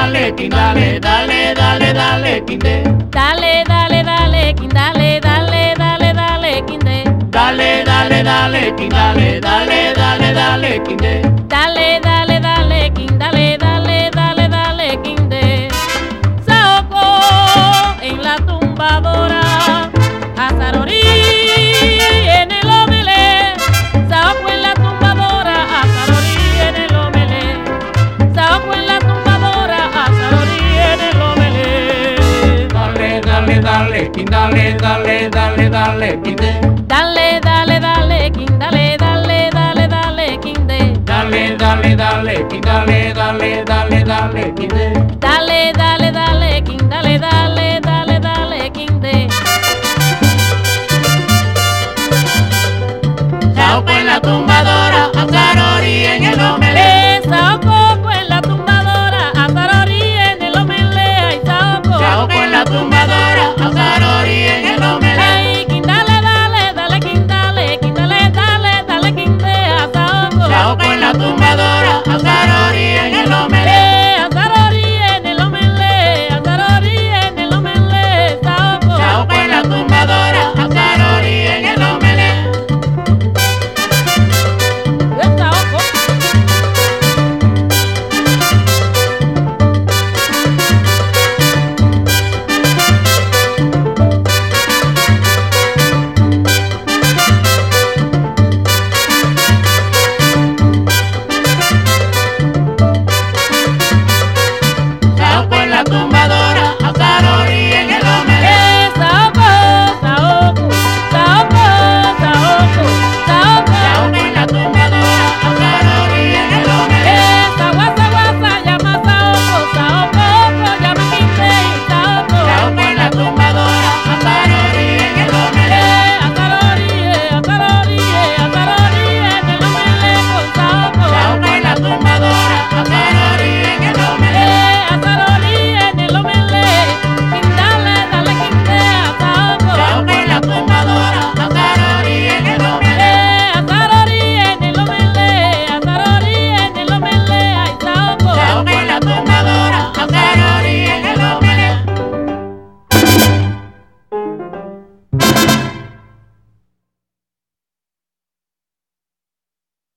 dale, king, dale, dale, dale, dale, king, Dale, dale, dale, king, dale, dale, dale, dale, king, dale, dale, dale, king, dale, dale, dale, dale, king, Dale, dale, dale, king, dale, dale, dale, dale, king, Saoco en la tumbadora, Azarorí en el omelé, Saoco en la tumbadora, Azarorí en el omelé, Saoco en la tumbadora, Azarorí en el omelé. dale, dale, dale, king, dale, dale, dale, dale, king, Dale, dale, dale, king, dale, dale, dale, dale, king, dale, dale, dale, king, dale, dale, dale, dale, king, Dale, dale, dale, king, dale, dale, dale, dale, king, Saoco en la tumbadora,